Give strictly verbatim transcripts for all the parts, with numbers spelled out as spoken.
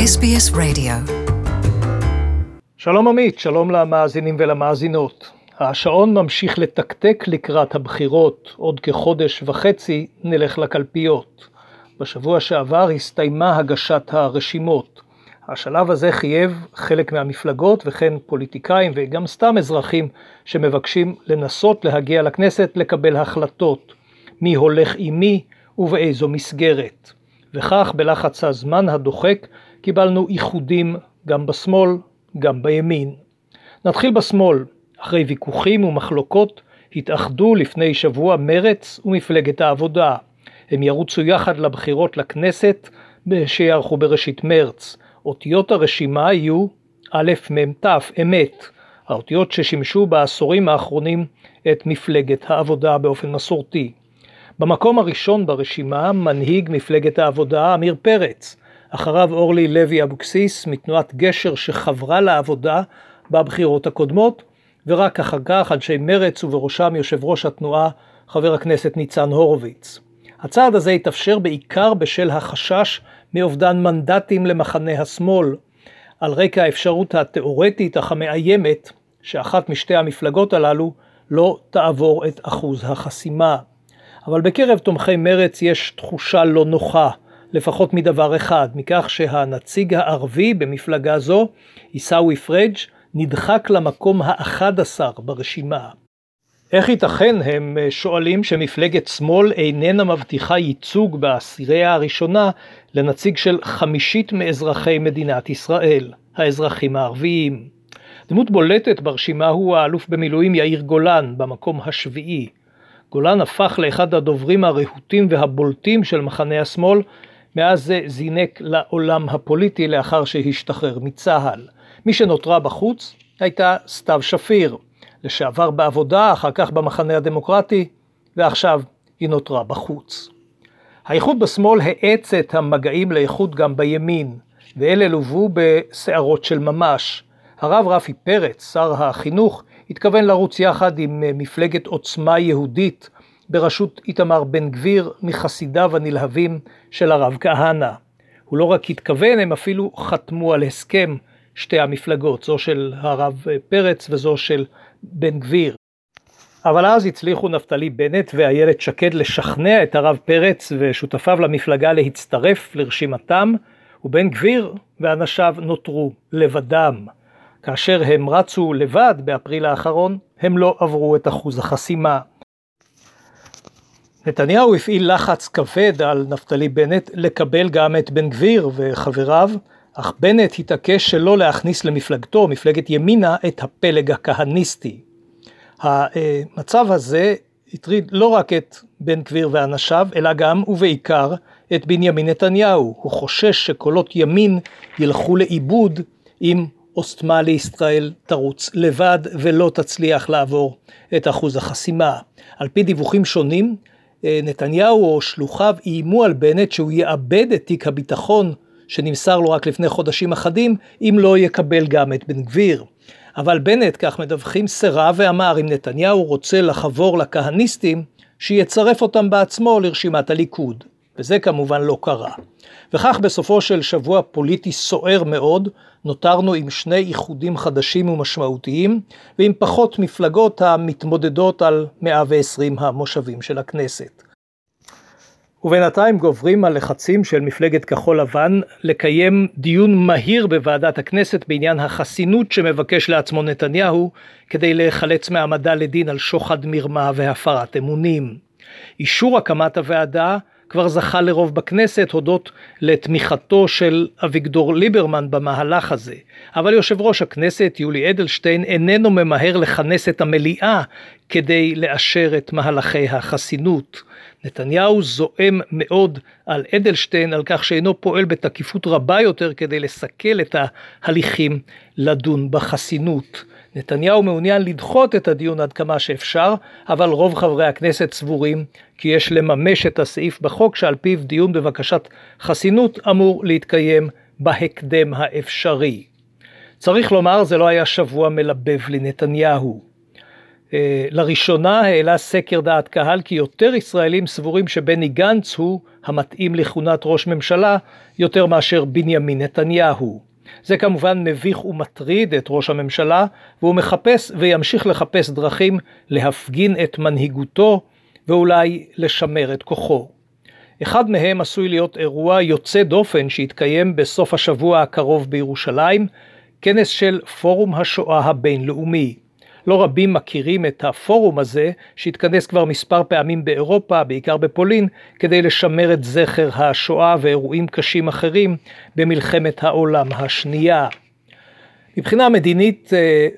אס בי אס Radio. שלום עמית, שלום למאזינים ולמאזינות. השעון ממשיך לתקתק לקראת הבחירות, עוד כחודש וחצי נלך לקלפיות. בשבוע שעבר הסתיימה הגשת הרשימות. השלב הזה חייב חלק מהמפלגות וכן פוליטיקאים וגם סתם אזרחים שמבקשים לנסות להגיע לכנסת לקבל החלטות. מי הולך עם מי ובאיזו מסגרת. וכך בלחץ הזמן הדוחק קיבלנו איחודים גם בשמאל, גם בימין. נתחיל בשמאל. אחרי ויכוחים ומחלוקות התאחדו לפני שבוע מרץ ומפלגת העבודה. הם ירוצו יחד לבחירות לכנסת שיערכו בראשית מרץ. אותיות הרשימה יהיו א' מ' ת' אמת. האותיות ששימשו בעשורים האחרונים את מפלגת העבודה באופן מסורתי. במקום הראשון ברשימה מנהיג מפלגת העבודה אמיר פרץ. אחריו אורלי לוי אבוקסיס מתנועת גשר שחברה לעבודה בבחירות הקודמות, ורק אחר כך אנשי מרץ ובראשם יושב ראש התנועה חבר הכנסת ניצן הורוביץ. הצעד הזה התאפשר בעיקר בשל החשש מאובדן מנדטים למחנה השמאל, על רקע האפשרות התיאורטית אך המאיימת שאחת משתי המפלגות הללו לא תעבור את אחוז החסימה. אבל בקרב תומכי מרץ יש תחושה לא נוחה, לפחות מדבר אחד, מכך שהנציג הערבי במפלגה זו, עיסאווי פריג', נדחק למקום ה-אחד עשר ברשימה. איך ייתכן, הם שואלים, שמפלגת שמאל איננה מבטיחה ייצוג בעשירייה הראשונה לנציג של חמישית מאזרחי מדינת ישראל, האזרחים הערביים. דמות בולטת ברשימה הוא האלוף במילואים יאיר גולן, במקום השביעי. גולן הפך לאחד הדוברים הרהוטים והבולטים של מחנה השמאל, מאז זה זינק לעולם הפוליטי לאחר שהשתחרר מצה"ל. מי שנותרה בחוץ הייתה סתיו שפיר, לשעבר בעבודה, אחר כך במחנה הדמוקרטי, ועכשיו היא נותרה בחוץ. האיחוד בשמאל האץ את המגעים לאיחוד גם בימין, ואלה לובו בסערות של ממש. הרב רפי פרץ, שר החינוך, התכוון לרוץ יחד עם מפלגת עוצמה יהודית, בראשות איתמר בן גביר מחסידיו הנלהבים של הרב כהנא. הוא לא רק התכוון, הם אפילו חתמו על הסכם שתי המפלגות, זו של הרב פרץ וזו של בן גביר. אבל אז הצליחו נפתלי בנט ואיילת שקד לשכנע את הרב פרץ ושותפיו למפלגה להצטרף לרשימתם, ובן גביר ואנשיו נותרו לבדם. כאשר הם רצו לבד באפריל האחרון, הם לא עברו את אחוז החסימה. נתניהו הפעיל לחץ כבד על נפתלי בנט לקבל גם את בן גביר וחבריו, אך בנט התעקש שלא להכניס למפלגתו, מפלגת ימינה, את הפלג הכהניסטי. המצב הזה הטריד לא רק את בן גביר ואנשיו, אלא גם ובעיקר את בנימין נתניהו. הוא חושש שקולות ימין ילכו לאיבוד אם עוצמה לישראל תרוץ לבד ולא תצליח לעבור את אחוז החסימה. על פי דיווחים שונים, נתניהו או שלוחיו איימו על בנט שהוא יאבד את תיק הביטחון שנמסר לו רק לפני חודשים אחדים, אם לא יקבל גם את בן גביר. אבל בנט, כך מדווחים, סירב ואמר, אם נתניהו רוצה לחבור לכהניסטים, שיצרף אותם בעצמו לרשימת הליכוד. וזה כמובן לא קרה. וכך בסופו של שבוע פוליטי סוער מאוד, נותרנו עם שני איחודים חדשים ומשמעותיים, ועם פחות מפלגות המתמודדות על מאה ועשרים המושבים של הכנסת. ובינתיים גוברים הלחצים של מפלגת כחול לבן לקיים דיון מהיר בוועדת הכנסת בעניין החסינות שמבקש לעצמו נתניהו, כדי להיחלץ מהעמדה לדין על שוחד, מרמה והפרת אמונים. אישור הקמת הוועדה כבר זכה לרוב בכנסת הודות לתמיכתו של אביגדור ליברמן במהלך הזה. אבל יושב ראש הכנסת יולי אדלשטיין איננו ממהר לכנס את המליאה כדי לאשר את מהלכי החסינות. נתניהו זועם מאוד על אדלשטיין על כך שאינו פועל בתקיפות רבה יותר כדי לסכל את ההליכים לדון בחסינות. נתניהו מעוניין לדחות את הדיון עד כמה שאפשר, אבל רוב חברי הכנסת סבורים כי יש לממש את הסעיף בחוק שעל פיו דיון בבקשת חסינות אמור להתקיים בהקדם האפשרי. צריך לומר, זה לא היה שבוע מלבב לנתניהו. לראשונה העלה סקר דעת קהל כי יותר ישראלים סבורים שבני גנץ הוא המתאים לכהונת ראש ממשלה יותר מאשר בנימין נתניהו. זה כמובן מביך ומטריד את ראש הממשלה, והוא מחפש וימשיך לחפש דרכים להפגין את מנהיגותו ואולי לשמר את כוחו. אחד מהם עשוי להיות אירוע יוצא דופן שהתקיים בסוף השבוע הקרוב בירושלים, כנס של פורום השואה הבינלאומי. לא רבים מכירים את הפורום הזה שהתכנס כבר מספר פעמים באירופה, בעיקר בפולין, כדי לשמר את זכר השואה ואירועים קשים אחרים במלחמת העולם השנייה. מבחינה מדינית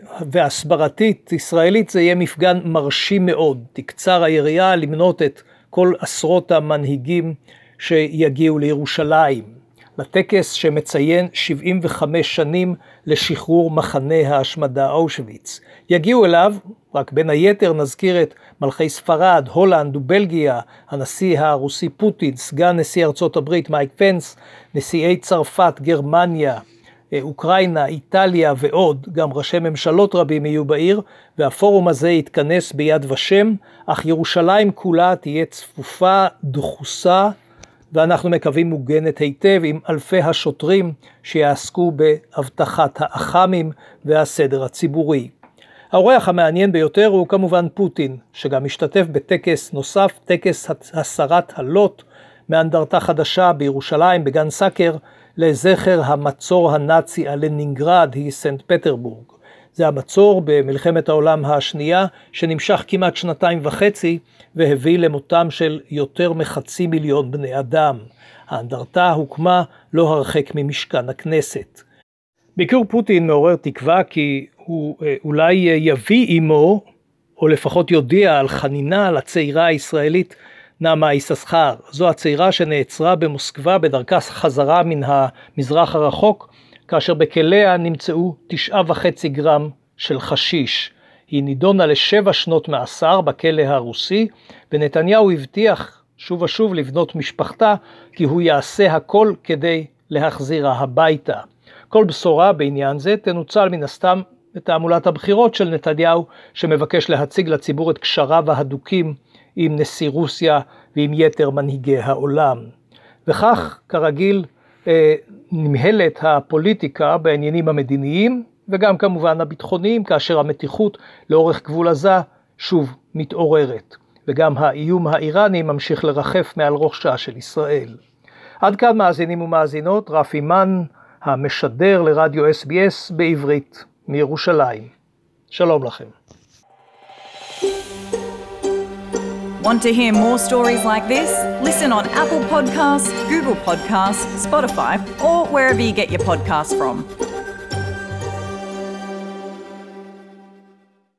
והסברתית ישראלית זה יהיה מפגן מרשים מאוד. תקצר היריעה למנות את כל עשרות המנהיגים שיגיעו לירושלים. לטקס שמציין שבעים וחמש שנים לשחרור מחנה ההשמדה אושוויץ. יגיעו אליו, רק בין היתר נזכיר את מלכי ספרד, הולנד ובלגיה, הנשיא הרוסי פוטין, סגן נשיא ארצות הברית מייק פנס, נשיאי צרפת, גרמניה, אוקראינה, איטליה ועוד, גם ראשי ממשלות רבים יהיו בעיר, והפורום הזה יתכנס ביד ושם, אך ירושלים כולה תהיה צפופה, דחוסה, ואנחנו מקווים מוגנת היטב עם אלפי השוטרים שיעסקו בהבטחת האח"מים והסדר הציבורי. האורח המעניין ביותר הוא כמובן פוטין, שגם משתתף בטקס נוסף, טקס הסרת הלוט מאנדרטה חדשה בירושלים בגן סאקר, לזכר המצור הנאצי על לנינגרד, היא סנט פטרבורג. זה המצור במלחמת העולם השנייה שנמשך כמעט שנתיים וחצי והביא למותם של יותר מחצי מיליון בני אדם. האנדרטה הוקמה לא הרחק ממשכן הכנסת. ביקור פוטין מעורר תקווה כי הוא אולי יביא עמו, או לפחות יודיע על חנינה לצעירה הישראלית נעמה יששכר. זו הצעירה שנעצרה במוסקבה בדרכה חזרה מן המזרח הרחוק, כאשר בכליה נמצאו תשעה וחצי גרם של חשיש. היא נידונה לשבע שנות מאסר בכלא הרוסי, ונתניהו הבטיח שוב ושוב לבנות משפחתה, כי הוא יעשה הכל כדי להחזירה הביתה. כל בשורה בעניין זה תנוצל מן הסתם בתעמולת הבחירות של נתניהו, שמבקש להציג לציבור את קשריו ההדוקים עם נשיא רוסיה ועם יתר מנהיגי העולם. וכך, כרגיל, נמהלת הפוליטיקה בעניינים המדיניים, וגם כמובן הביטחוניים, כאשר המתיחות לאורך גבול עזה שוב מתעוררת. וגם האיום האיראני ממשיך לרחף מעל ראשה של ישראל. עד כאן מאזינים ומאזינות, רפי מן, המשדר לרדיו אס בי אס בעברית מירושלים. שלום לכם. Want to hear more stories like this? Listen on Apple Podcasts, Google Podcasts, Spotify, or wherever you get your podcasts from.